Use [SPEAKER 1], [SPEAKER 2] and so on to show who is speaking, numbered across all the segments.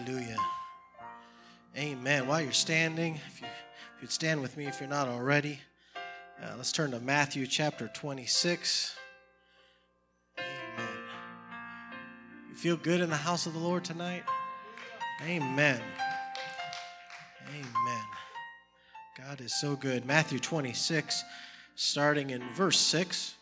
[SPEAKER 1] Hallelujah. Amen. While you're standing, if you'd stand with me if you're not already, let's turn to Matthew chapter 26. Amen. You feel good in the house of the Lord tonight? Amen. Amen. God is so good. Matthew 26, starting in verse 6.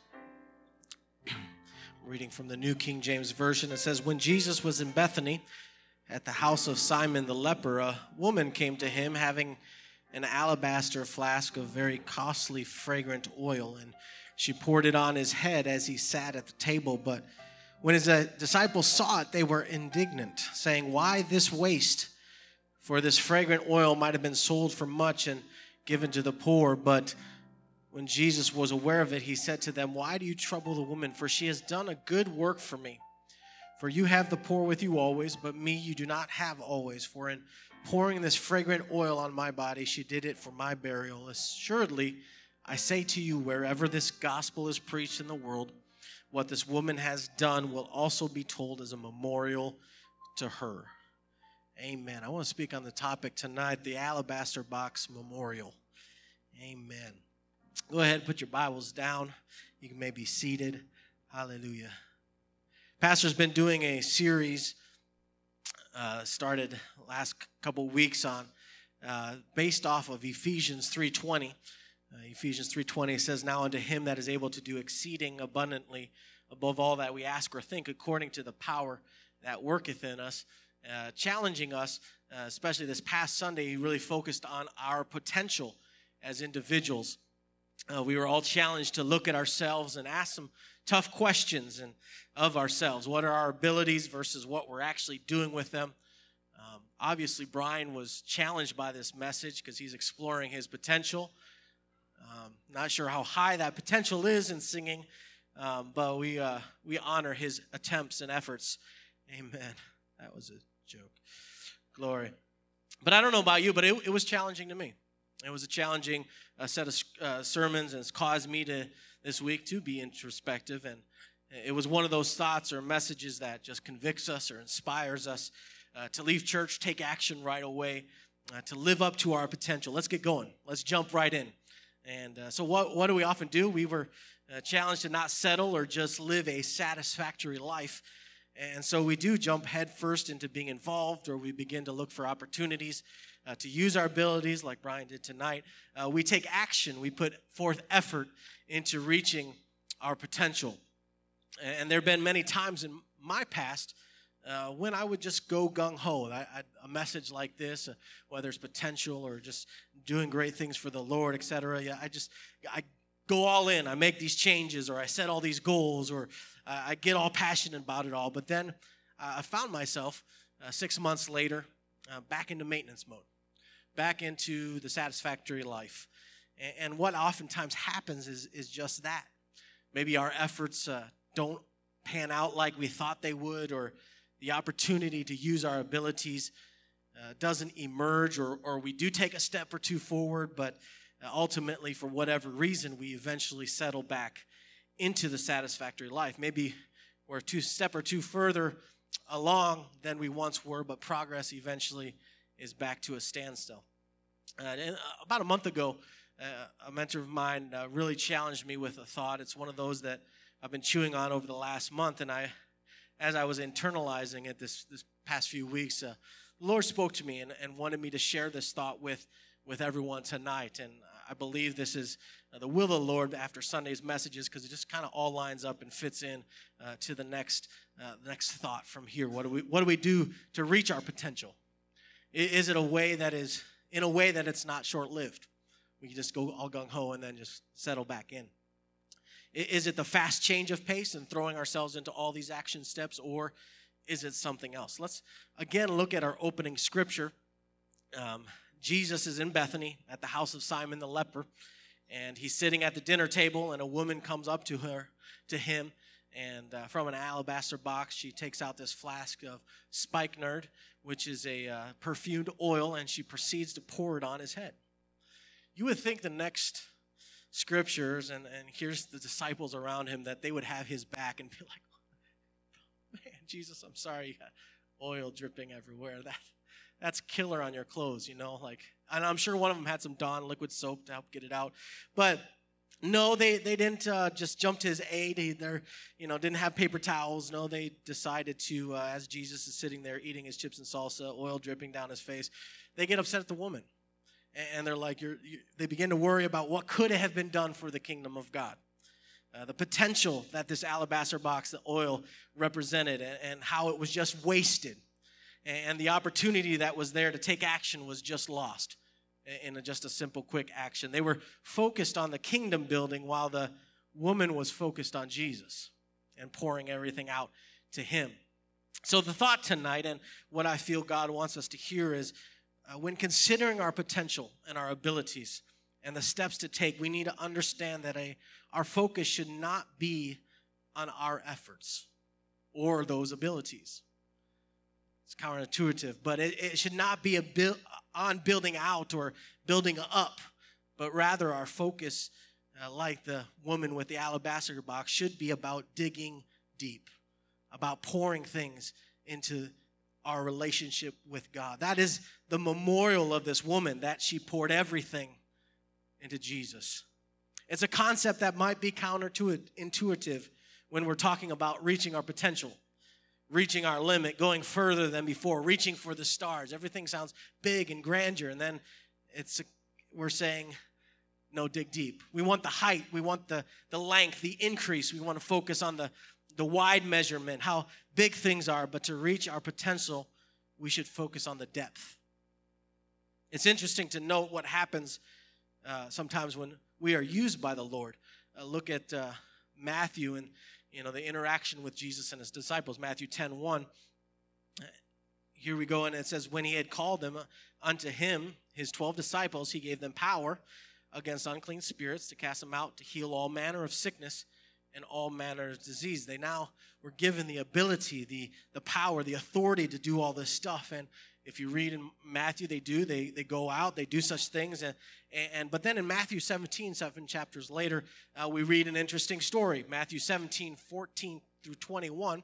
[SPEAKER 1] Reading from the New King James Version, it says, "When Jesus was in Bethany, at the house of Simon the leper, a woman came to him having an alabaster flask of very costly fragrant oil, and she poured it on his head as he sat at the table. But when his disciples saw it, they were indignant, saying, 'Why this waste? For this fragrant oil might have been sold for much and given to the poor.' But when Jesus was aware of it, he said to them, 'Why do you trouble the woman? For she has done a good work for me. For you have the poor with you always, but me you do not have always. For in pouring this fragrant oil on my body, she did it for my burial. Assuredly, I say to you, wherever this gospel is preached in the world, what this woman has done will also be told as a memorial to her.'" Amen. I want to speak on the topic tonight, the alabaster box memorial. Amen. Go ahead and put your Bibles down. You can maybe be seated. Hallelujah. Pastor's been doing a series, started last couple weeks on, based off of Ephesians 3:20. Ephesians 3:20 says, "Now unto him that is able to do exceeding abundantly above all that we ask or think, according to the power that worketh in us," challenging us, especially this past Sunday. He really focused on our potential as individuals. We were all challenged to look at ourselves and ask some tough questions of ourselves. What are our abilities versus what we're actually doing with them? Obviously, Brian was challenged by this message because he's exploring his potential. Not sure how high that potential is in singing, but we honor his attempts and efforts. Amen. That was a joke. Glory. But I don't know about you, but it was challenging to me. It was a challenging set of sermons, and it's caused me to this week to be introspective. And it was one of those thoughts or messages that just convicts us or inspires us to leave church, take action right away, to live up to our potential. Let's get going. Let's jump right in. And so what do we often do? We were challenged to not settle or just live a satisfactory life. And so we do jump headfirst into being involved, or we begin to look for opportunities to use our abilities like Brian did tonight. We take action. We put forth effort into reaching our potential. And there have been many times in my past when I would just go gung-ho. A message like this, whether it's potential or just doing great things for the Lord, etc. I go all in. I make these changes, or I set all these goals, or I get all passionate about it all. But then I found myself 6 months later back into maintenance mode, back into the satisfactory life. And what oftentimes happens is just that. Maybe our efforts don't pan out like we thought they would, or the opportunity to use our abilities doesn't emerge, or we do take a step or two forward, but ultimately, for whatever reason, we eventually settle back into the satisfactory life. Maybe we're a step or two further along than we once were, but progress eventually is back to a standstill. About a month ago, a mentor of mine really challenged me with a thought. It's one of those that I've been chewing on over the last month, and as I was internalizing it this past few weeks, the Lord spoke to me and wanted me to share this thought with everyone tonight. And I believe this is the will of the Lord after Sunday's messages, because it just kind of all lines up and fits in to the next thought from here. What do we do to reach our potential? Is it in a way that it's not short-lived? We can just go all gung-ho and then just settle back in. Is it the fast change of pace and throwing ourselves into all these action steps, or is it something else? Let's again look at our opening scripture. Jesus is in Bethany at the house of Simon the leper, and he's sitting at the dinner table, and a woman comes up to him, and from an alabaster box, she takes out this flask of spikenard, which is a perfumed oil, and she proceeds to pour it on his head. You would think the next scriptures, and here's the disciples around him, that they would have his back and be like, "Man, Jesus, I'm sorry. oil dripping everywhere. That's killer on your clothes, like, and I'm sure one of them had some Dawn liquid soap to help get it out. But no, they didn't just jump to his aid. They didn't have paper towels. No, they decided to, as Jesus is sitting there eating his chips and salsa, oil dripping down his face, they get upset at the woman. And they're like, they begin to worry about what could have been done for the kingdom of God. The potential that this alabaster box, the oil, represented, and how it was just wasted. And the opportunity that was there to take action was just lost in just a simple, quick action. They were focused on the kingdom building while the woman was focused on Jesus and pouring everything out to him. So the thought tonight, and what I feel God wants us to hear, is when considering our potential and our abilities and the steps to take, we need to understand that our focus should not be on our efforts or those abilities. It's counterintuitive, but it should not be on building out or building up, but rather our focus, like the woman with the alabaster box, should be about digging deep, about pouring things into our relationship with God. That is the memorial of this woman, that she poured everything into Jesus. It's a concept that might be counterintuitive when we're talking about reaching our potential, reaching our limit, going further than before, reaching for the stars. Everything sounds big and grandeur, and then we're saying, no, dig deep. We want the height, we want the length, the increase. We want to focus on the wide measurement, how big things are, but to reach our potential, we should focus on the depth. It's interesting to note what happens sometimes when we are used by the Lord. Look at Matthew and the interaction with Jesus and his disciples, Matthew 10:1. Here we go, and it says, when he had called them unto him, his 12 disciples, he gave them power against unclean spirits to cast them out, to heal all manner of sickness and all manner of disease. They now were given the ability, the power, the authority to do all this stuff. And if you read in Matthew, they go out, they do such things. But then in Matthew 17, 7 chapters later, we read an interesting story. Matthew 17, 14 through 21.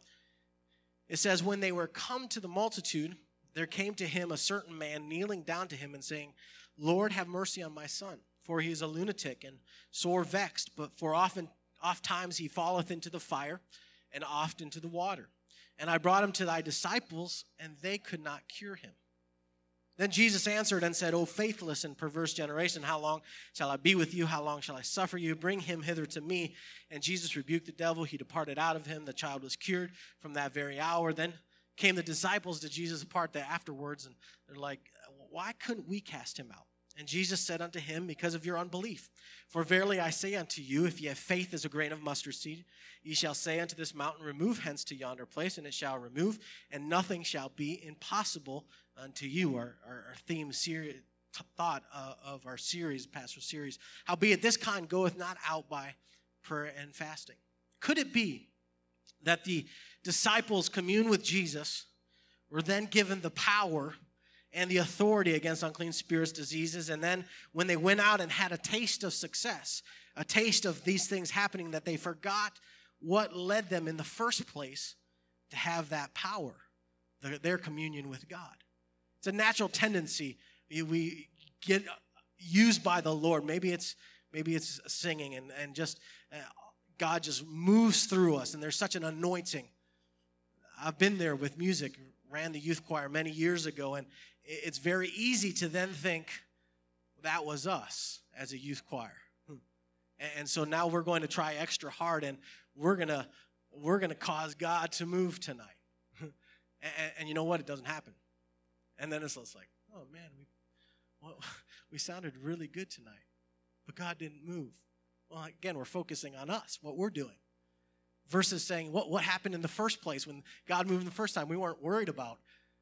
[SPEAKER 1] It says, when they were come to the multitude, there came to him a certain man kneeling down to him and saying, Lord, have mercy on my son, for he is a lunatic and sore vexed, but oft times he falleth into the fire and oft into the water. And I brought him to thy disciples, and they could not cure him. Then Jesus answered and said, O faithless and perverse generation, how long shall I be with you? How long shall I suffer you? Bring him hither to me. And Jesus rebuked the devil. He departed out of him. The child was cured from that very hour. Then came the disciples to Jesus apart afterwards, and they're like, why couldn't we cast him out? And Jesus said unto him, because of your unbelief. For verily I say unto you, if ye have faith as a grain of mustard seed, ye shall say unto this mountain, remove hence to yonder place, and it shall remove, and nothing shall be impossible unto you. Our theme thought of our series, pastoral series. Howbeit this kind goeth not out by prayer and fasting. Could it be that the disciples commune with Jesus, were then given the power and the authority against unclean spirits, diseases, and then when they went out and had a taste of success, a taste of these things happening, that they forgot what led them in the first place to have that power, their communion with God? It's a natural tendency. We get used by the Lord. Maybe it's singing and just God just moves through us, and there's such an anointing. I've been there with music, ran the youth choir many years ago, and it's very easy to then think that was us as a youth choir. And so now we're going to try extra hard, and we're going to cause God to move tonight. And you know what? It doesn't happen. And then it's just like, oh man, we sounded really good tonight, but God didn't move. Well, again, we're focusing on us, what we're doing, versus saying what happened in the first place when God moved the first time. We weren't worried about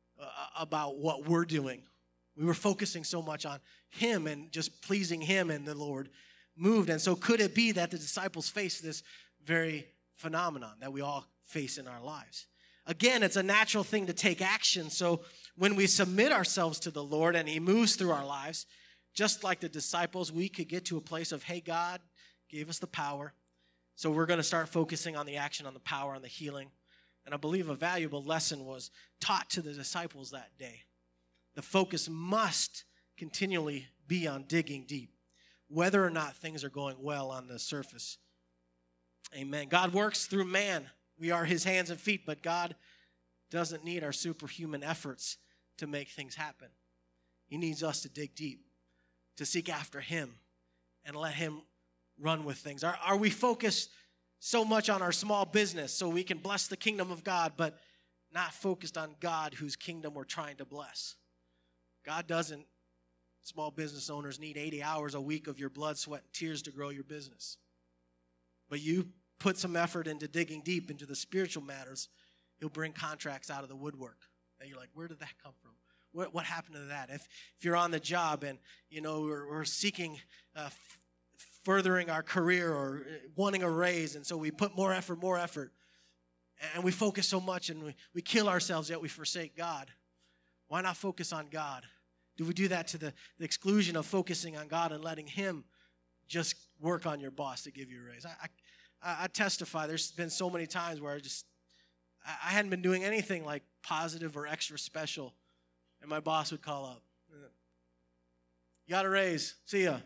[SPEAKER 1] what we're doing. We were focusing so much on him and just pleasing him, and the Lord moved. And so could it be that the disciples faced this very phenomenon that we all face in our lives? Again, it's a natural thing to take action. So when we submit ourselves to the Lord and he moves through our lives, just like the disciples, we could get to a place of, hey, God gave us the power. So we're going to start focusing on the action, on the power, on the healing. And I believe a valuable lesson was taught to the disciples that day. The focus must continually be on digging deep, whether or not things are going well on the surface. Amen. God works through man. We are his hands and feet, but God doesn't need our superhuman efforts to make things happen. He needs us to dig deep, to seek after him, and let him run with things. Are we focused so much on our small business so we can bless the kingdom of God, but not focused on God whose kingdom we're trying to bless? God doesn't. Small business owners need 80 hours a week of your blood, sweat, and tears to grow your business. But you put some effort into digging deep into the spiritual matters, he'll bring contracts out of the woodwork. And you're like, where did that come from? What happened to that? If you're on the job and, we're seeking furthering our career or wanting a raise, and so we put more effort, and we focus so much and we kill ourselves, yet we forsake God. Why not focus on God? Do we do that to the exclusion of focusing on God and letting him just work on your boss to give you a raise? I testify, there's been so many times where I hadn't been doing anything like positive or extra special, and my boss would call up. You got a raise. See ya.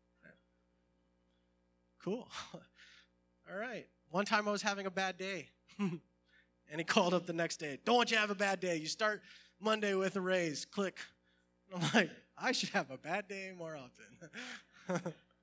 [SPEAKER 1] Cool. All right. One time I was having a bad day, and he called up the next day. Don't want you to have a bad day. You start Monday with a raise. Click. I'm like, I should have a bad day more often.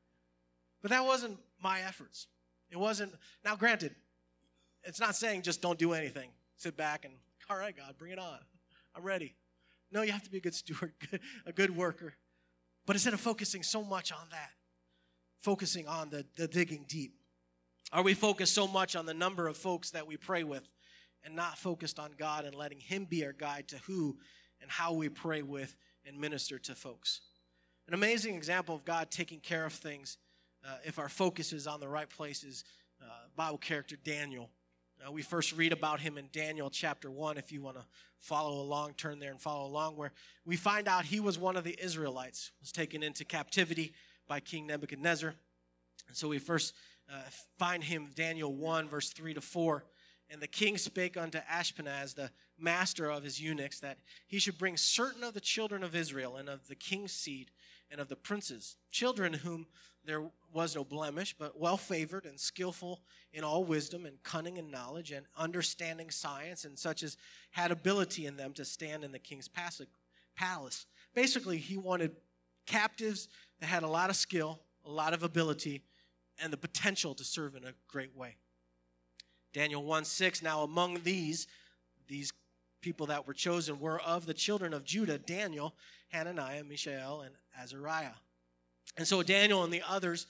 [SPEAKER 1] But that wasn't my efforts. It wasn't. Now, granted, it's not saying just don't do anything. Sit back and, all right, God, bring it on. I'm ready. No, you have to be a good steward, a good worker. But instead of focusing so much on that, focusing on the digging deep, are we focused so much on the number of folks that we pray with and not focused on God and letting him be our guide to who and how we pray with and minister to folks? An amazing example of God taking care of things if our focus is on the right places, Bible character Daniel. We first read about him in Daniel chapter 1, if you want to follow along, turn there and follow along, where we find out he was one of the Israelites, was taken into captivity by King Nebuchadnezzar. And so we first find him, Daniel 1, verse 3 to 4. And the king spake unto Ashpenaz, the master of his eunuchs, that he should bring certain of the children of Israel and of the king's seed and of the princes, children whom there was no blemish, but well-favored and skillful in all wisdom and cunning and knowledge and understanding science, and such as had ability in them to stand in the king's palace. Basically, he wanted captives that had a lot of skill, a lot of ability, and the potential to serve in a great way. Daniel 1:6, now among these people that were chosen were of the children of Judah, Daniel, Hananiah, Mishael, and Azariah. And so Daniel and the others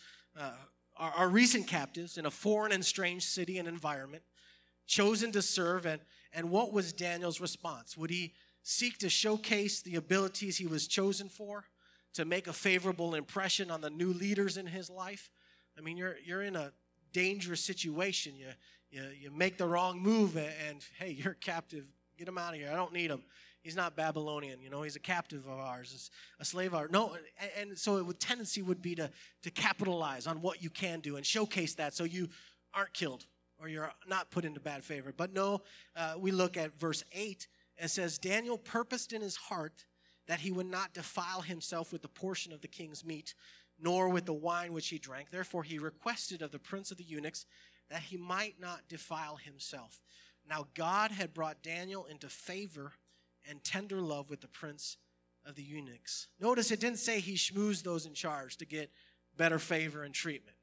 [SPEAKER 1] are recent captives in a foreign and strange city and environment, chosen to serve. And what was Daniel's response? Would he seek to showcase the abilities he was chosen for, to make a favorable impression on the new leaders in his life? I mean, you're in a dangerous situation. You make the wrong move, and hey, you're a captive. Get him out of here. I don't need him. He's not Babylonian, he's a captive of ours, a slave of ours. No, and so the tendency would be to capitalize on what you can do and showcase that so you aren't killed or you're not put into bad favor. But no, we look at verse 8, and it says, Daniel purposed in his heart that he would not defile himself with the portion of the king's meat, nor with the wine which he drank. Therefore he requested of the prince of the eunuchs that he might not defile himself. Now God had brought Daniel into favor and tender love with the prince of the eunuchs. Notice it didn't say he schmoozed those in charge to get better favor and treatment.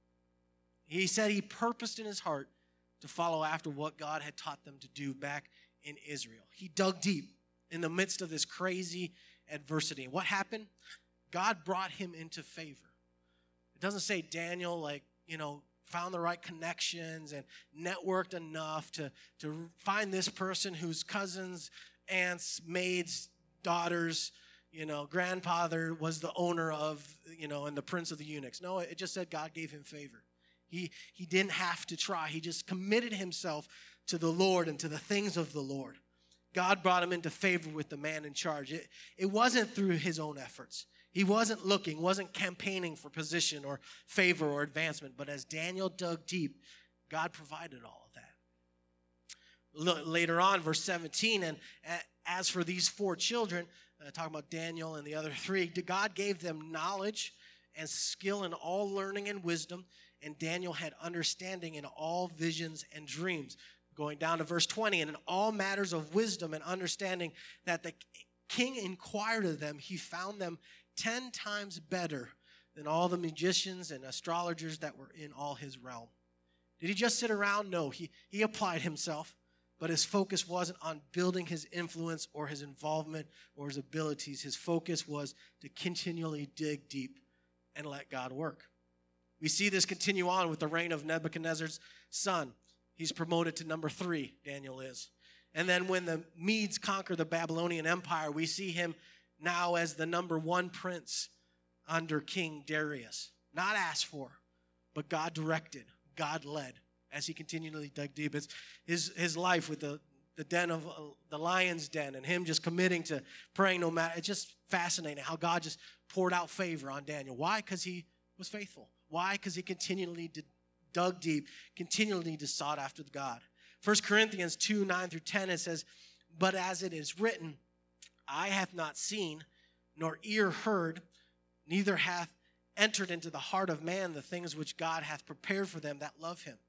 [SPEAKER 1] He said he purposed in his heart to follow after what God had taught them to do back in Israel. He dug deep in the midst of this crazy adversity. What happened? God brought him into favor. It doesn't say Daniel, found the right connections and networked enough to find this person whose cousins, aunts, maids, daughters, grandfather was the owner of, and the prince of the eunuchs. No, it just said God gave him favor. He didn't have to try. He just committed himself to the Lord and to the things of the Lord. God brought him into favor with the man in charge. It wasn't through his own efforts. He wasn't campaigning for position or favor or advancement. But as Daniel dug deep, God provided all of that. later on, verse 17, and as for these 4 children, talking about Daniel and the other 3, God gave them knowledge and skill in all learning and wisdom, and Daniel had understanding in all visions and dreams. Going down to verse 20, and in all matters of wisdom and understanding that the king inquired of them, he found them 10 times better than all the magicians and astrologers that were in all his realm. Did he just sit around? No, he applied himself, but his focus wasn't on building his influence or his involvement or his abilities. His focus was to continually dig deep and let God work. We see this continue on with the reign of Nebuchadnezzar's son. He's promoted to number 3, Daniel is. And then when the Medes conquer the Babylonian Empire, we see him now as the number 1 prince under King Darius. Not asked for, but God directed, God led as he continually dug deep. It's his life with the den of the lion's den and him just committing to praying no matter. It's just fascinating how God just poured out favor on Daniel. Why? Because he was faithful. Why? Because he continually dug deep, continually sought after God. 1 Corinthians 2, 9 through 10, it says, but as it is written, eye hath not seen, nor ear heard, neither hath entered into the heart of man the things which God hath prepared for them that love him.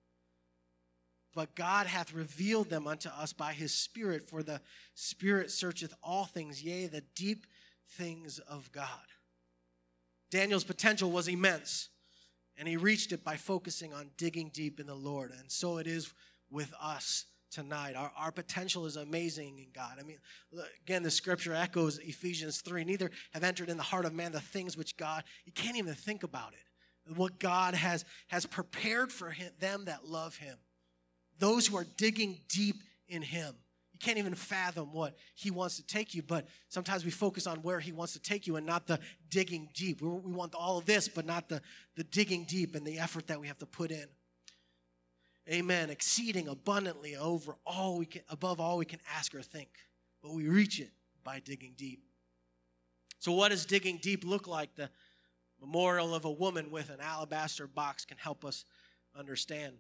[SPEAKER 1] But God hath revealed them unto us by his Spirit, for the Spirit searcheth all things, yea, the deep things of God. Daniel's potential was immense, and he reached it by focusing on digging deep in the Lord. And so it is with us tonight. Our potential is amazing in God. I mean, again, the scripture echoes Ephesians 3. Neither have entered in the heart of man the things which God, you can't even think about it. What God has prepared for them that love him. Those who are digging deep in him. You can't even fathom what he wants to take you, but sometimes we focus on where he wants to take you and not the digging deep. We want all of this, but not the digging deep and the effort that we have to put in. Amen. Exceeding abundantly above all we can ask or think. But we reach it by digging deep. So what does digging deep look like? The memorial of a woman with an alabaster box can help us understand.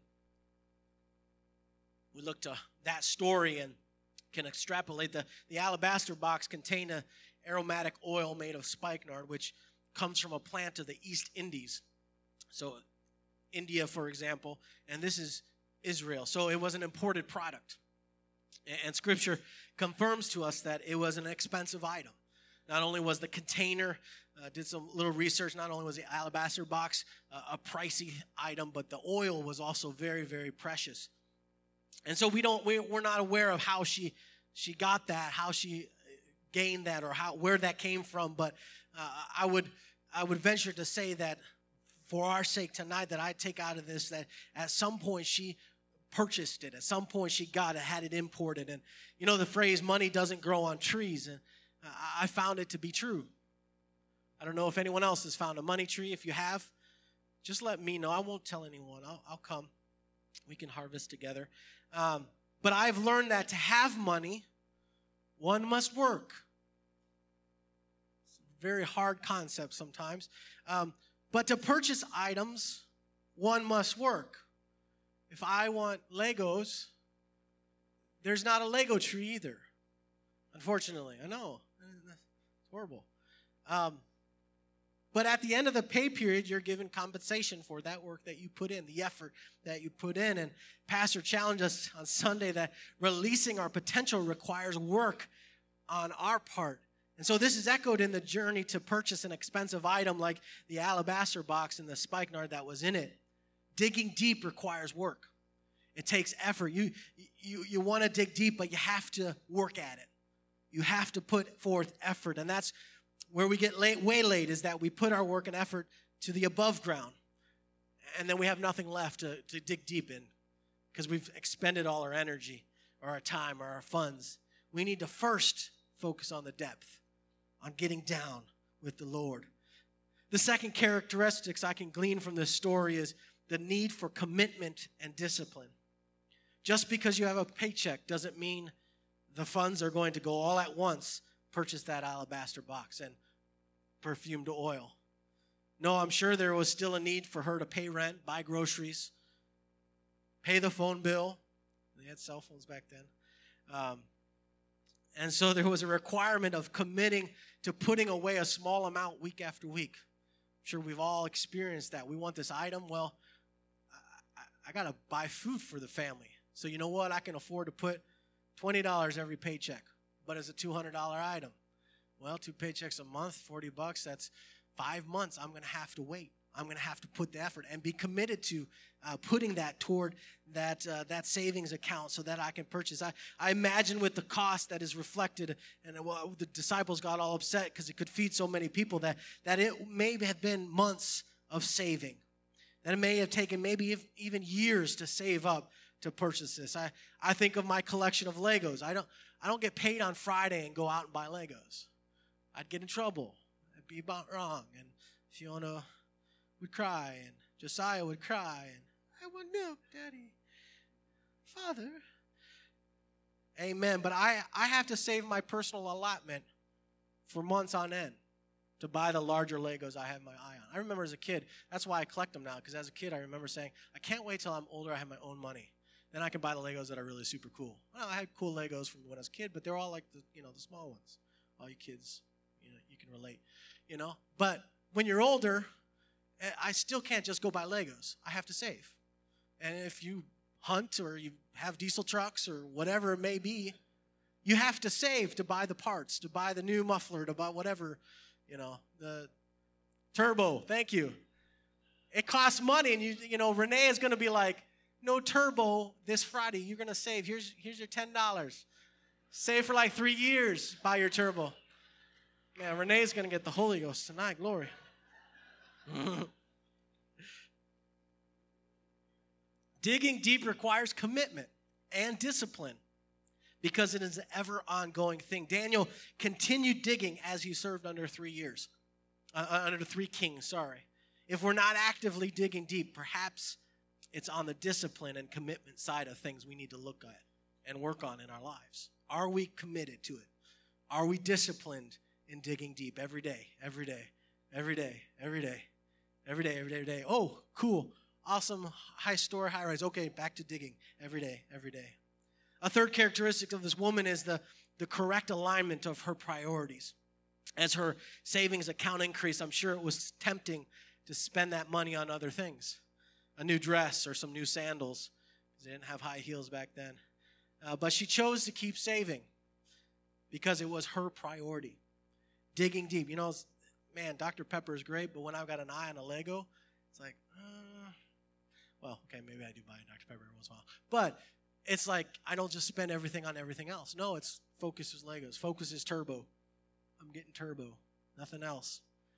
[SPEAKER 1] We look to that story and can extrapolate. The alabaster box contained an aromatic oil made of spikenard, which comes from a plant of the East Indies. So India, for example, and this is Israel. So it was an imported product. And Scripture confirms to us that it was an expensive item. Not only was the container, did some little research, not only was the alabaster box a pricey item, but the oil was also very, very precious. And so we're not aware of how she got that, how she gained that, or where that came from. But I would venture to say that for our sake tonight, that I take out of this that at some point she purchased it. At some point she got it, had it imported. And you know the phrase, money doesn't grow on trees. And I found it to be true. I don't know if anyone else has found a money tree. If you have, just let me know. I won't tell anyone. I'll come. We can harvest together. But I've learned that to have money, one must work. It's a very hard concept sometimes. But to purchase items, one must work. If I want Legos, there's not a Lego tree either. Unfortunately, I know. It's horrible. But at the end of the pay period, you're given compensation for that work that you put in, the effort that you put in. And Pastor challenged us on Sunday that releasing our potential requires work on our part. And so this is echoed in the journey to purchase an expensive item like the alabaster box and the spikenard that was in it. Digging deep requires work. It takes effort. You want to dig deep, but you have to work at it. You have to put forth effort. And that's where we get waylaid, is that we put our work and effort to the above ground. And then we have nothing left to dig deep in because we've expended all our energy or our time or our funds. We need to first focus on the depth, on getting down with the Lord. The second characteristics I can glean from this story is the need for commitment and discipline. Just because you have a paycheck doesn't mean the funds are going to go all at once, purchase that alabaster box and perfumed oil. No, I'm sure there was still a need for her to pay rent, buy groceries, pay the phone bill. They had cell phones back then. And so there was a requirement of committing to putting away a small amount week after week. I'm sure we've all experienced that. We want this item. Well, I got to buy food for the family. So you know what? I can afford to put $20 every paycheck, but it's a $200 item. Well, 2 paychecks a month, $40, that's 5 months. I'm going to have to wait. I'm going to have to put the effort and be committed to putting that toward that savings account so that I can purchase. I imagine with the cost that is reflected, and the disciples got all upset because it could feed so many people that it may have been months of saving. That it may have taken maybe even years to save up to purchase this. I think of my collection of Legos. I don't get paid on Friday and go out and buy Legos. I'd get in trouble. I'd be about wrong. And Fiona would cry, and Josiah would cry, and I want milk, Daddy. Father. Amen. But I have to save my personal allotment for months on end to buy the larger Legos I have my eye on. I remember as a kid, that's why I collect them now, because as a kid I remember saying, I can't wait till I'm older, I have my own money. Then I can buy the Legos that are really super cool. Well, I had cool Legos from when I was a kid, but they're all like the small ones. All you kids, you can relate, But when you're older, I still can't just go buy Legos. I have to save. And if you hunt or you have diesel trucks or whatever it may be, you have to save to buy the parts, to buy the new muffler, to buy whatever, the turbo. Thank you. It costs money, and Renee is going to be like, no turbo this Friday. You're going to save. Here's your $10. Save for like 3 years. Buy your turbo. Man, Renee's going to get the Holy Ghost tonight. Glory. Digging deep requires commitment and discipline because it is an ever ongoing thing. Daniel continued digging as he served under 3 years. Under 3 kings, sorry. If we're not actively digging deep, perhaps it's on the discipline and commitment side of things we need to look at and work on in our lives. Are we committed to it? Are we disciplined in digging deep every day, every day, every day, every day, every day, every day, every day? Oh, cool. Awesome. High store, high rise. Okay, back to digging every day, every day. A third characteristic of this woman is the correct alignment of her priorities. As her savings account increased, I'm sure it was tempting to spend that money on other things. A new dress or some new sandals. They didn't have high heels back then. But she chose to keep saving because it was her priority. Digging deep. Man, Dr. Pepper is great, but when I've got an eye on a Lego, it's like, well, okay, maybe I do buy Dr. Pepper every once in a while. But it's like I don't just spend everything on everything else. No, it's focus is Legos. Focus is turbo. I'm getting turbo. Nothing else.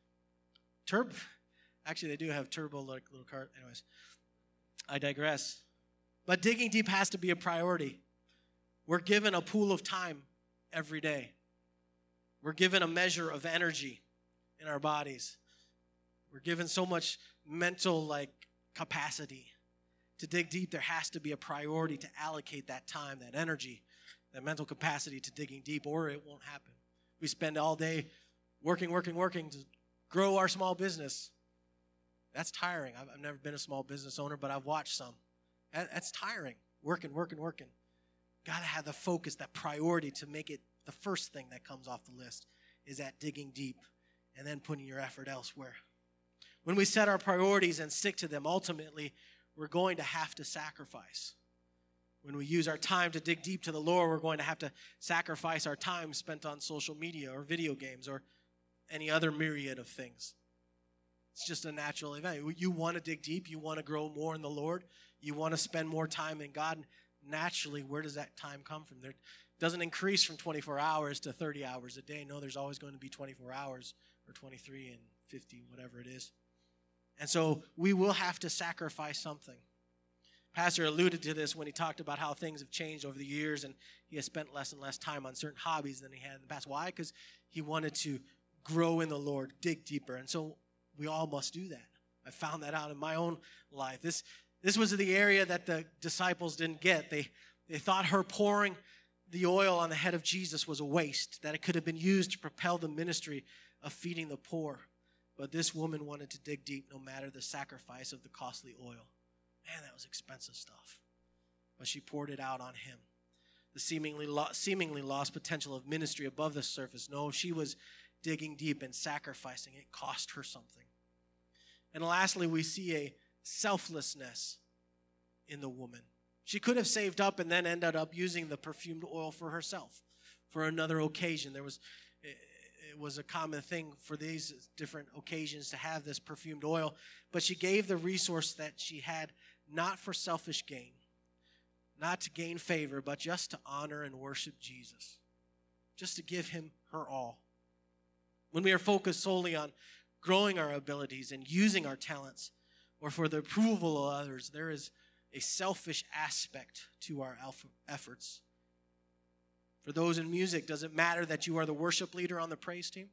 [SPEAKER 1] Actually, they do have turbo like little cart. Anyways, I digress. But digging deep has to be a priority. We're given a pool of time every day. We're given a measure of energy in our bodies. We're given so much mental capacity. To dig deep, there has to be a priority to allocate that time, that energy, that mental capacity to digging deep, or it won't happen. We spend all day working to grow our small business. That's tiring. I've never been a small business owner, but I've watched some. That's tiring. Working. Got to have the focus, that priority to make it the first thing that comes off the list is that digging deep and then putting your effort elsewhere. When we set our priorities and stick to them, ultimately, we're going to have to sacrifice. When we use our time to dig deep to the Lord, we're going to have to sacrifice our time spent on social media or video games or any other myriad of things. It's just a natural event. You want to dig deep. You want to grow more in the Lord. You want to spend more time in God. Naturally, where does that time come from? It doesn't increase from 24 hours to 30 hours a day. No, there's always going to be 24 hours or 23 and 50, whatever it is. And so we will have to sacrifice something. Pastor alluded to this when he talked about how things have changed over the years, and he has spent less and less time on certain hobbies than he had in the past. Why? Because he wanted to grow in the Lord, dig deeper. And so we all must do that. I found that out in my own life. This was the area that the disciples didn't get. They thought her pouring the oil on the head of Jesus was a waste, that it could have been used to propel the ministry of feeding the poor. But this woman wanted to dig deep no matter the sacrifice of the costly oil. Man, that was expensive stuff. But she poured it out on him. the seemingly lost potential of ministry above the surface. No, she was digging deep and sacrificing. It cost her something. And lastly, we see a selflessness in the woman. She could have saved up and then ended up using the perfumed oil for herself for another occasion. It was a common thing for these different occasions to have this perfumed oil, but she gave the resource that she had not for selfish gain, not to gain favor, but just to honor and worship Jesus, just to give him her all. When we are focused solely on growing our abilities and using our talents or for the approval of others, there is a selfish aspect to our efforts. For those in music, does it matter that you are the worship leader on the praise team?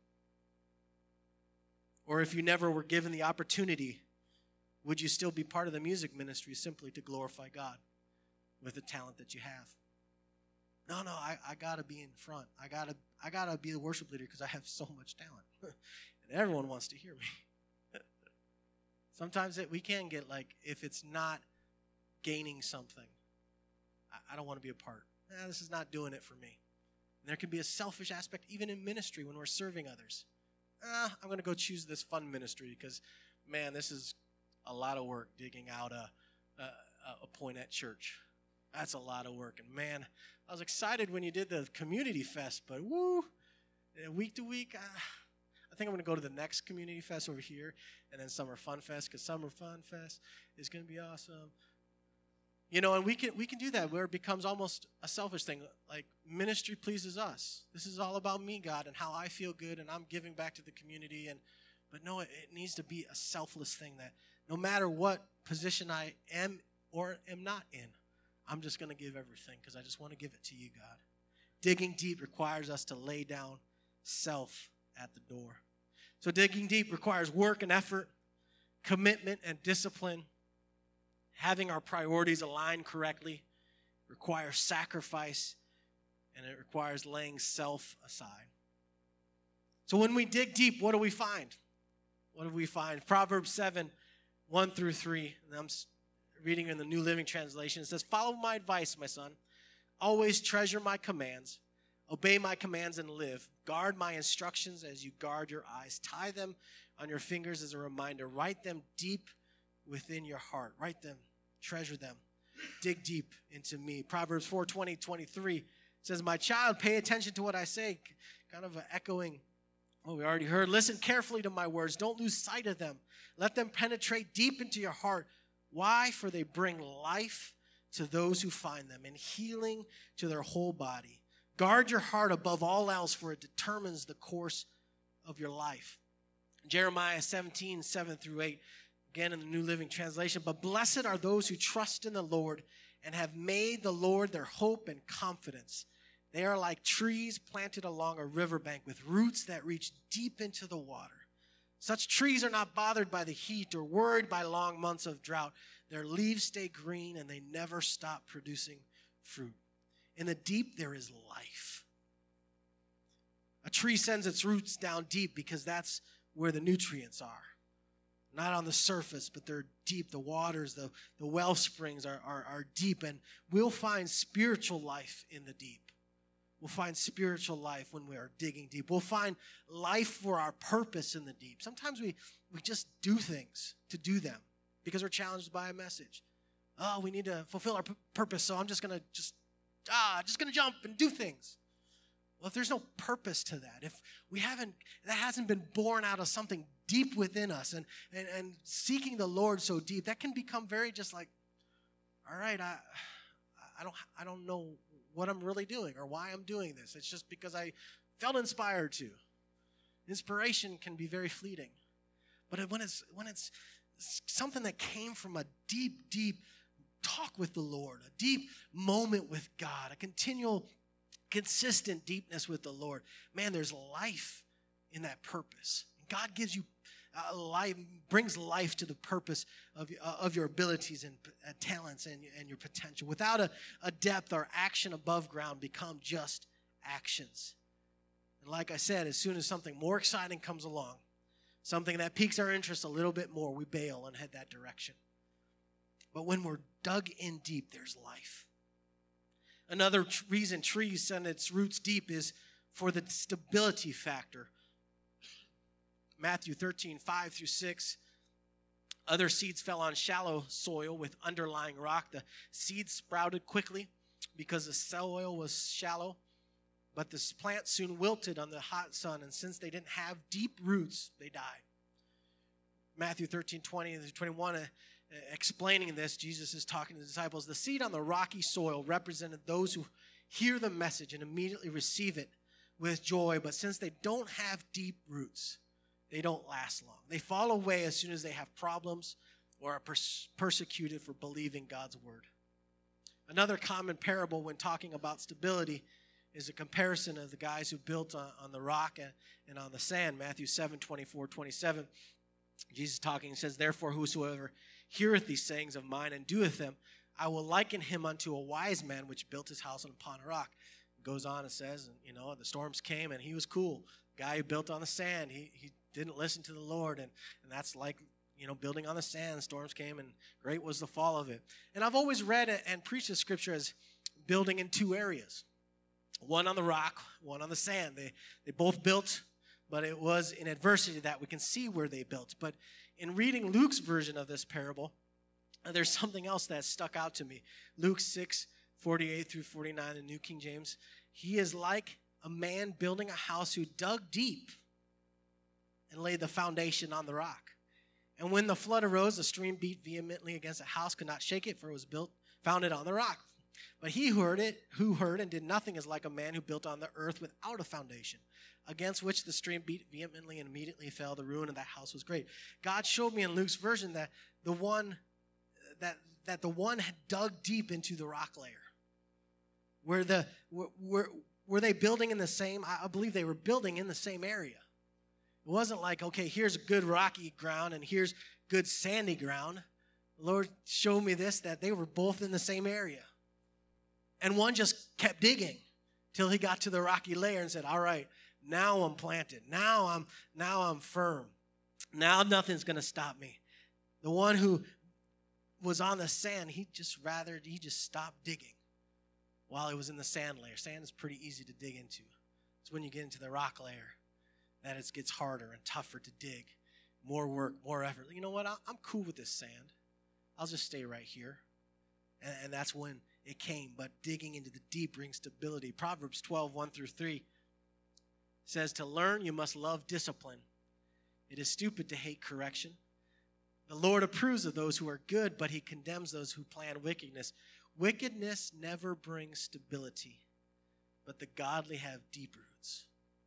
[SPEAKER 1] Or if you never were given the opportunity, would you still be part of the music ministry simply to glorify God with the talent that you have? No, I got to be in front. I got to be the worship leader because I have so much talent. And everyone wants to hear me. Sometimes we can get like, if it's not gaining something, I don't want to be a part. This is not doing it for me. And there can be a selfish aspect even in ministry when we're serving others. I'm going to go choose this fun ministry because, man, this is a lot of work digging out a point at church. That's a lot of work. And, man, I was excited when you did the community fest, but woo, week to week, I think I'm going to go to the next community fest over here and then Summer Fun Fest because Summer Fun Fest is going to be awesome. You know, and we can do that where it becomes almost a selfish thing. Like ministry pleases us. This is all about me, God, and how I feel good, and I'm giving back to the community. But no, it needs to be a selfless thing that no matter what position I am or am not in, I'm just going to give everything because I just want to give it to you, God. Digging deep requires us to lay down self at the door. So digging deep requires work and effort, commitment and discipline. Having our priorities aligned correctly requires sacrifice, and it requires laying self aside. So when we dig deep, what do we find? What do we find? Proverbs 7, 1 through 3, and I'm reading in the New Living Translation. It says, "Follow my advice, my son. Always treasure my commands. Obey my commands and live. Guard my instructions as you guard your eyes. Tie them on your fingers as a reminder. Write them deep within your heart." Write them, treasure them, dig deep into me. Proverbs 4:20, 23 says, "My child, pay attention to what I say." Kind of echoing what we already heard. "Listen carefully to my words. Don't lose sight of them. Let them penetrate deep into your heart. Why? For they bring life to those who find them and healing to their whole body. Guard your heart above all else, for it determines the course of your life." Jeremiah 17, 7 through 8. Again, in the New Living Translation, "But blessed are those who trust in the Lord and have made the Lord their hope and confidence. They are like trees planted along a riverbank with roots that reach deep into the water. Such trees are not bothered by the heat or worried by long months of drought. Their leaves stay green and they never stop producing fruit. In the deep, there is life." A tree sends its roots down deep because that's where the nutrients are. Not on the surface, but they're deep. The waters, the well springs are deep. And we'll find spiritual life in the deep. We'll find spiritual life when we are digging deep. We'll find life for our purpose in the deep. Sometimes we just do things to do them because we're challenged by a message. Oh, we need to fulfill our purpose, so I'm just going to jump and do things. Well, if there's no purpose to that, if that hasn't been born out of something deep within us and seeking the Lord so deep, that can become very just like, all right, I don't know what I'm really doing or why I'm doing this. It's just because I felt inspired to. Inspiration can be very fleeting. But when it's something that came from a deep, deep talk with the Lord, a deep moment with God, a continual, consistent deepness with the Lord, man, there's life in that purpose. God gives you life, brings life to the purpose of your abilities and talents and your potential. Without a depth, our action above ground become just actions. And like I said, as soon as something more exciting comes along, something that piques our interest a little bit more, we bail and head that direction. But when we're dug in deep, there's life. Another reason trees send its roots deep is for the stability factor. Matthew 13:5-6. Other seeds fell on shallow soil with underlying rock. The seeds sprouted quickly because the soil was shallow, but the plant soon wilted on the hot sun, and since they didn't have deep roots, they died. Matthew 13:20-21, explaining this, Jesus is talking to the disciples. The seed on the rocky soil represented those who hear the message and immediately receive it with joy, but since they don't have deep roots, they don't last long. They fall away as soon as they have problems or are persecuted for believing God's word. Another common parable when talking about stability is a comparison of the guys who built on the rock and on the sand. Matthew 7:24-27. Jesus talking says, therefore whosoever heareth these sayings of mine and doeth them, I will liken him unto a wise man which built his house upon a rock. It goes on and says, the storms came and he was cool. Guy who built on the sand, he didn't listen to the Lord, and that's like, building on the sand. Storms came and great was the fall of it. And I've always read and preached the scripture as building in two areas. One on the rock, one on the sand. They both built, but it was in adversity that we can see where they built. But in reading Luke's version of this parable, there's something else that stuck out to me. Luke 6:48-49 in New King James. He is like a man building a house who dug deep and laid the foundation on the rock. And when the flood arose, the stream beat vehemently against the house, could not shake it, for it was founded on the rock. But he who heard and did nothing is like a man who built on the earth without a foundation, against which the stream beat vehemently and immediately fell. The ruin of that house was great. God showed me in Luke's version that the one had dug deep into the rock layer. Were they building in the same? I believe they were building in the same area. It wasn't like, okay, here's good rocky ground and here's good sandy ground. The Lord showed me this, that they were both in the same area. And one just kept digging till he got to the rocky layer and said, all right, now I'm planted. Now I'm firm. Now nothing's going to stop me. The one who was on the sand, he just stopped digging while he was in the sand layer. Sand is pretty easy to dig into. It's when you get into the rock layer that it gets harder and tougher to dig. More work, more effort. You know what? I'm cool with this sand. I'll just stay right here. And that's when it came. But digging into the deep brings stability. Proverbs 12:1-3 says, to learn you must love discipline. It is stupid to hate correction. The Lord approves of those who are good, but he condemns those who plan wickedness. Wickedness never brings stability, but the godly have deep roots.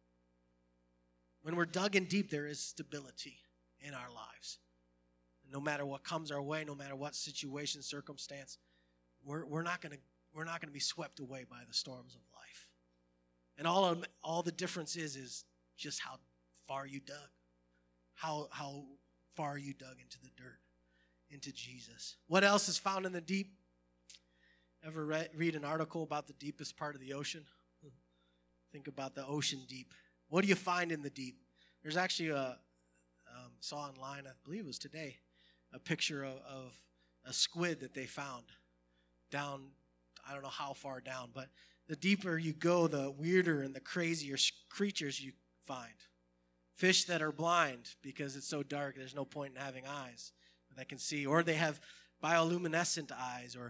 [SPEAKER 1] When we're dug in deep, there is stability in our lives. No matter what comes our way, no matter what situation, circumstance, we're not going to be swept away by the storms of life. And all the difference is just how far you dug, how far you dug into the dirt, into Jesus. What else is found in the deep? Ever read an article about the deepest part of the ocean? Think about the ocean deep. What do you find in the deep? There's actually saw online, I believe it was today, a picture of a squid that they found down, I don't know how far down, but the deeper you go, the weirder and the crazier creatures you find. Fish that are blind because it's so dark, there's no point in having eyes that can see, or they have bioluminescent eyes, or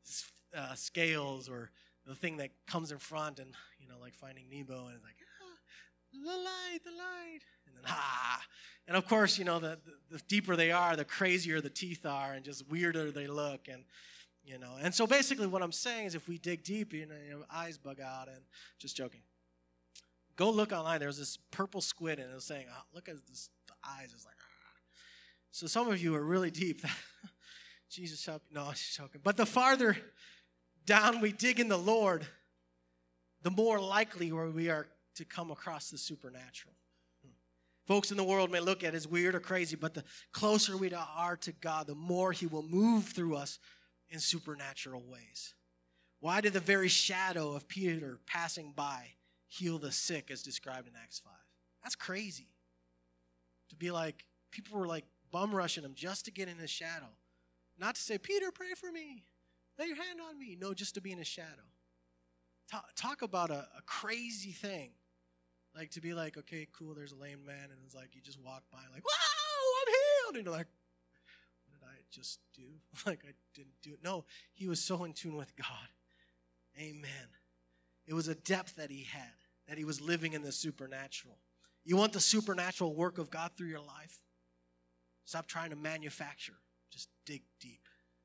[SPEAKER 1] scales, or the thing that comes in front, and like Finding Nemo, and it's like, the light, and then and of course, the deeper they are, the crazier the teeth are, and just weirder they look, and and so basically what I'm saying is, if we dig deep, eyes bug out, and just joking. Go look online. There was this purple squid, and it was saying, look at this, the eyes. It's like, So some of you are really deep. Jesus help you. No, I'm just joking. But the farther down we dig in the Lord, the more likely we are to come across the supernatural. Folks in the world may look at it as weird or crazy, but the closer we are to God, the more he will move through us in supernatural ways. Why did the very shadow of Peter passing by heal the sick, as described in Acts 5? That's crazy. To be like, people were like bum rushing him just to get in his shadow. Not to say, Peter, pray for me. Lay your hand on me. No, just to be in his shadow. Talk about a crazy thing. Like to be like, okay, cool, there's a lame man, and it's like you just walk by like, wow, I'm healed. And you're like, what did I just do? Like I didn't do it. No, he was so in tune with God. Amen. It was a depth that he had, that he was living in the supernatural. You want the supernatural work of God through your life? Stop trying to manufacture. Just dig deep.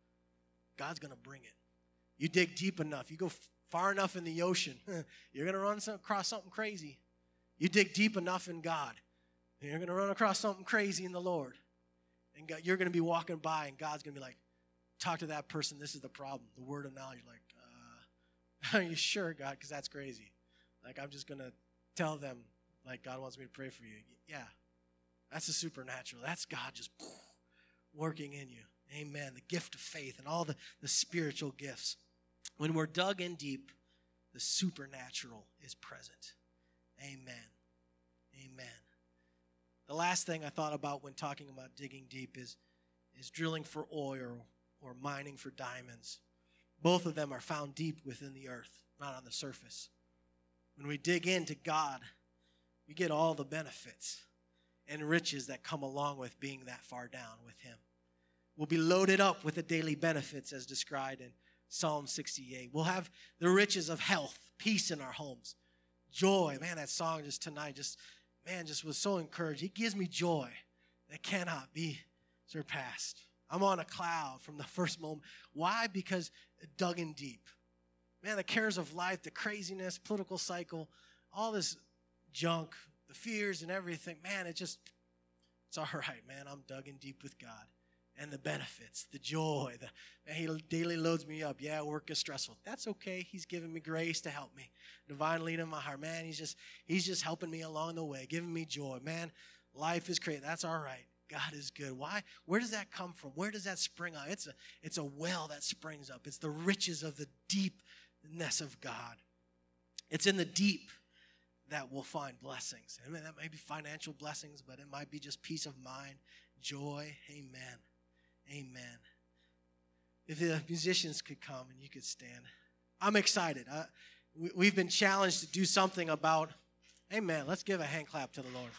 [SPEAKER 1] God's going to bring it. You dig deep enough. You go far enough in the ocean, you're going to run across something crazy. You dig deep enough in God, and you're going to run across something crazy in the Lord. And God, you're going to be walking by, and God's going to be like, talk to that person. This is the problem. The word of knowledge. You're like, are you sure, God? Because that's crazy. Like, I'm just going to tell them, like, God wants me to pray for you. Yeah, that's the supernatural. That's God just working in you. Amen. The gift of faith and all the spiritual gifts. When we're dug in deep, the supernatural is present. Amen. Amen. The last thing I thought about when talking about digging deep is drilling for oil or mining for diamonds. Both of them are found deep within the earth, not on the surface. When we dig into God, we get all the benefits and riches that come along with being that far down with him. We'll be loaded up with the daily benefits as described in Psalm 68. We'll have the riches of health, peace in our homes, joy. Man, that song just tonight just was so encouraged. It gives me joy that cannot be surpassed. I'm on a cloud from the first moment. Why? Because it dug in deep. Man, the cares of life, the craziness, political cycle, all this junk, the fears and everything, man, it's all right, man. I'm dug in deep with God. And the benefits, the joy, he daily loads me up. Yeah, work is stressful. That's okay. He's giving me grace to help me. Divine lead in my heart. Man, he's just helping me along the way, giving me joy. Man, life is great. That's all right. God is good. Why? Where does that come from? Where does that spring up? It's a well that springs up. It's the riches of the deepness of God. It's in the deep that we'll find blessings. I mean, that may be financial blessings, but it might be just peace of mind, joy. Amen. Amen. If the musicians could come and you could stand. I'm excited. We've been challenged to do something about, amen, let's give a hand clap to the Lord.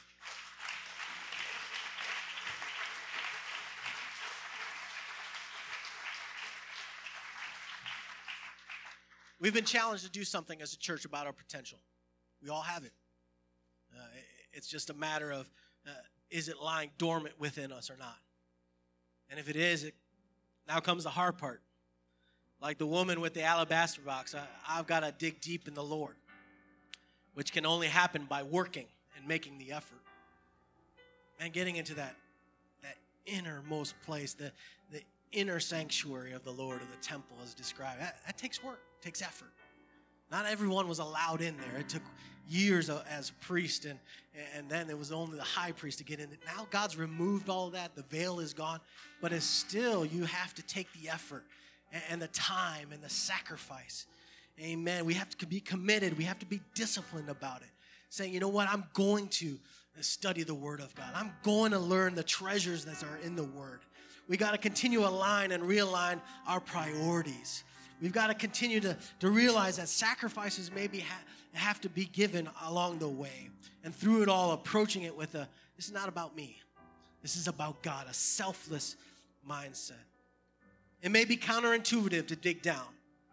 [SPEAKER 1] We've been challenged to do something as a church about our potential. We all have it. It's just a matter of, is it lying dormant within us or not? And if it is, now comes the hard part. Like the woman with the alabaster box, I've got to dig deep in the Lord, which can only happen by working and making the effort. And getting into that innermost place, the inner sanctuary of the Lord, of the temple as described. That takes work, takes effort. Not everyone was allowed in there. It took years as a priest, and then it was only the high priest to get in. Now God's removed all of that. The veil is gone. But it's still, you have to take the effort and the time and the sacrifice. Amen. We have to be committed. We have to be disciplined about it. Saying, you know what? I'm going to study the Word of God. I'm going to learn the treasures that are in the Word. We got to continue to align and realign our priorities. We've got to continue to realize that sacrifices maybe have to be given along the way. And through it all, approaching it with this is not about me. This is about God, a selfless mindset. It may be counterintuitive to dig down.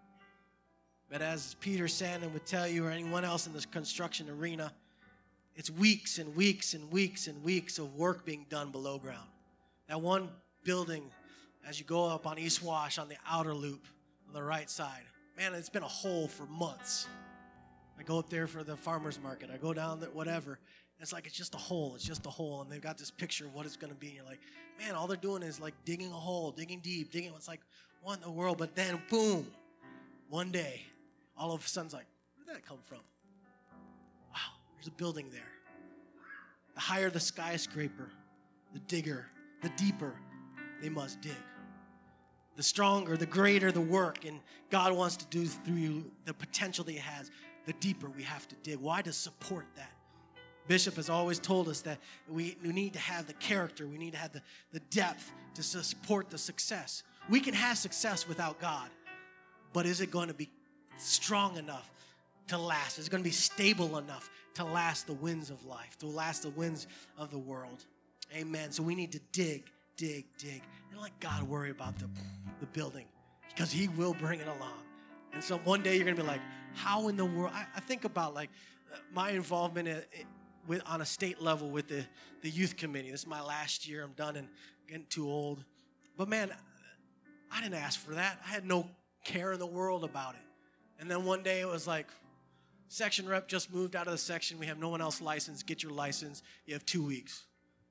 [SPEAKER 1] But as Peter Sandin would tell you, or anyone else in this construction arena, it's weeks and weeks and weeks and weeks of work being done below ground. That one building, as you go up on East Wash on the outer loop, on the right side, man, it's been a hole for months. I go up there for the farmer's market. I go down there, whatever. It's like it's just a hole. It's just a hole. And they've got this picture of what it's going to be. And you're like, man, all they're doing is like digging a hole, digging deep, digging. It's like, what in the world? But then, boom, one day, all of a sudden, it's like, where did that come from? Wow, there's a building there. The higher the skyscraper, the digger, the deeper they must dig. The stronger, the greater the work, and God wants to do through you the potential that he has, the deeper we have to dig. Why? To support that. Bishop has always told us that we need to have the character, we need to have the depth to support the success. We can have success without God, but is it going to be strong enough to last. It's going to be stable enough to last the winds of life, to last the winds of the world. Amen. So we need to dig, and let God worry about the building, because he will bring it along. And so one day you're going to be like, how in the world? I think about like my involvement on a state level with the youth committee. This is my last year. I'm done and getting too old. But man, I didn't ask for that. I had no care in the world about it. And then one day it was like, section rep just moved out of the section. We have no one else licensed. Get your license. You have 2 weeks.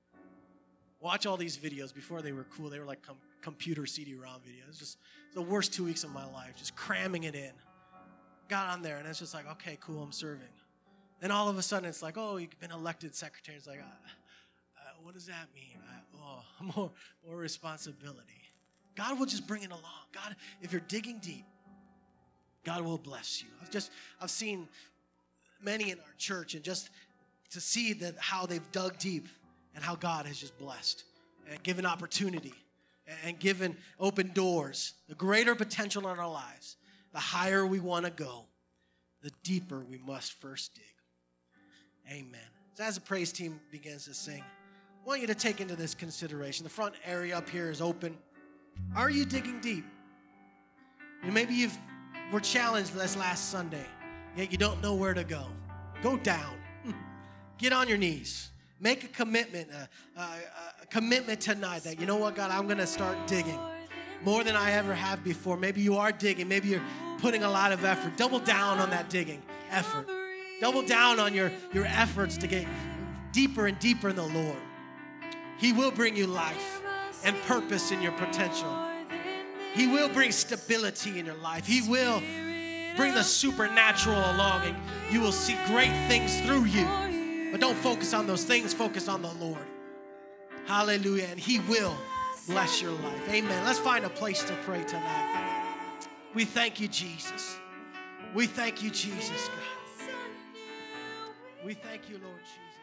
[SPEAKER 1] Watch all these videos. Before they were cool, they were like computer CD-ROM videos. Just the worst 2 weeks of my life, just cramming it in. Got on there, and it's just like, okay, cool, I'm serving. Then all of a sudden, it's like, oh, you've been elected secretary. It's like, what does that mean? More responsibility. God will just bring it along. God, if you're digging deep, God will bless you. I've seen many in our church, and just to see that how they've dug deep and how God has just blessed and given opportunity and given open doors, the greater potential in our lives, the higher we want to go, the deeper we must first dig. Amen. So as the praise team begins to sing, I want you to take into this consideration. The front area up here is open. Are you digging deep? Maybe you were challenged this last Sunday, yet you don't know where to go. Go down. Get on your knees. Make a commitment, a commitment tonight that, you know what, God, I'm going to start digging more than I ever have before. Maybe you are digging. Maybe you're putting a lot of effort. Double down on that digging effort. Double down on your efforts to get deeper and deeper in the Lord. He will bring you life and purpose in your potential. He will bring stability in your life. He will bring the supernatural along, and you will see great things through you. But don't focus on those things. Focus on the Lord. Hallelujah. And he will bless your life. Amen. Let's find a place to pray tonight. We thank you, Jesus. We thank you, Jesus, God. We thank you, Lord Jesus.